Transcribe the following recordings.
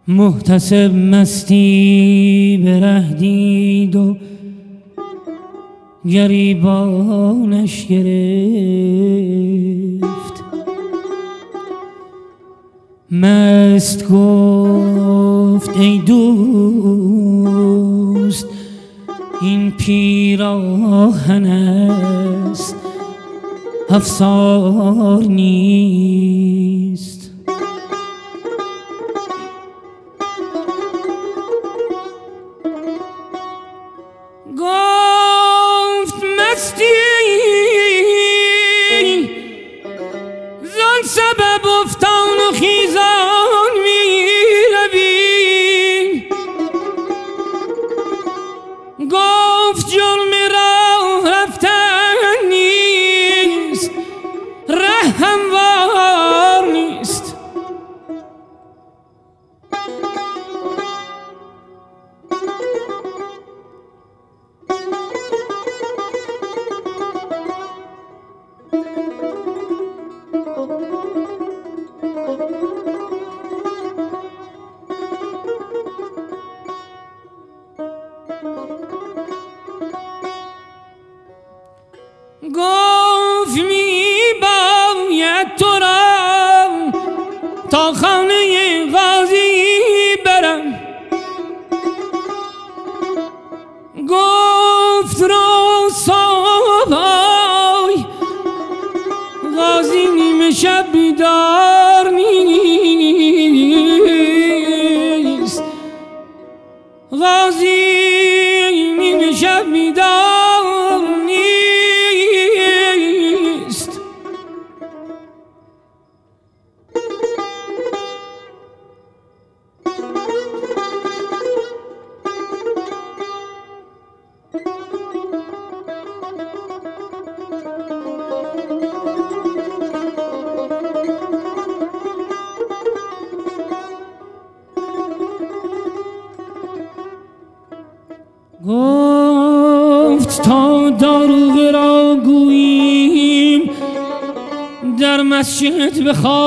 محتسب مستی به ره دید و گریبانش گرفت. مست گفت ای دوست این پیراهن است افسار نیست. گفت مستی زان سبب افتان و خیزان می روی. گفت جرم راه رفتن نیست ره هموار نیست. گفت می باید تو را تا خانه قاضی برم. گفت رو صبح قاضی نیمه شب بیدار نیست. قاضی نیمه شب بیدار نیست. گفت تا داروغ را گوییم در مسجد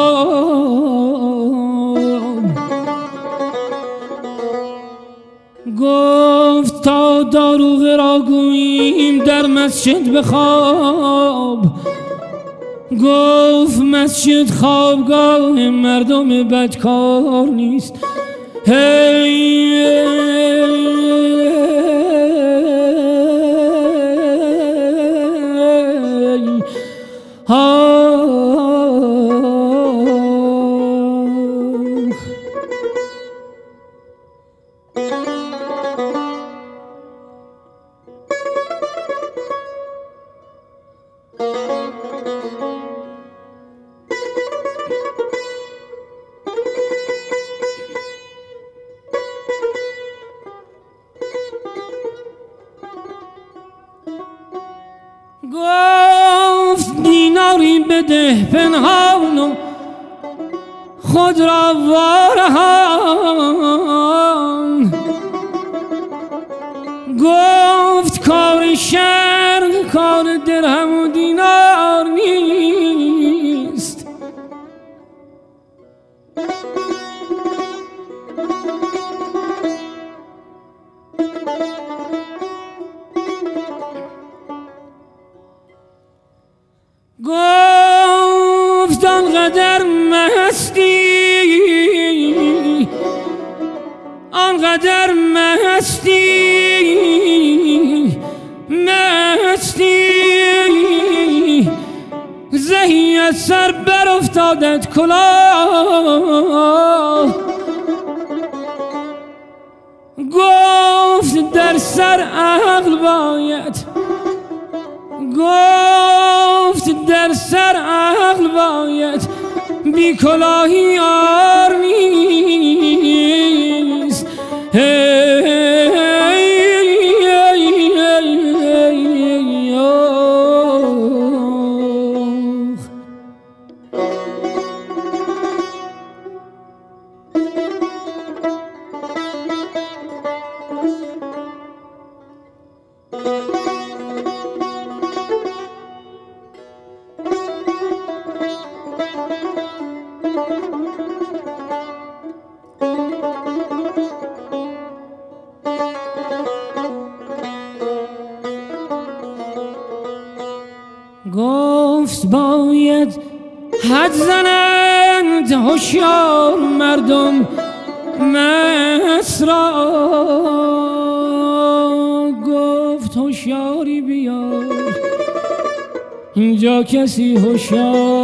بخواب. گفت تا داروغ را گوییم در مسجد بخواب. گفت مسجد خوابگاه مردم بدکار نیست. گفت دیناری بده پنهان و خود را وارهان. گفت کار شرق کار درهم و دینار نیست. گفت آنقدر مستی زهی از سر بر افتادت کلاه. گفت در سر عقل باید. گفت در سر عقل باید بی کلاهی یار نیست. باید حد زنند هوشیار مردم مست را. گفت هوشیاری بیار اینجا کسی هوشیار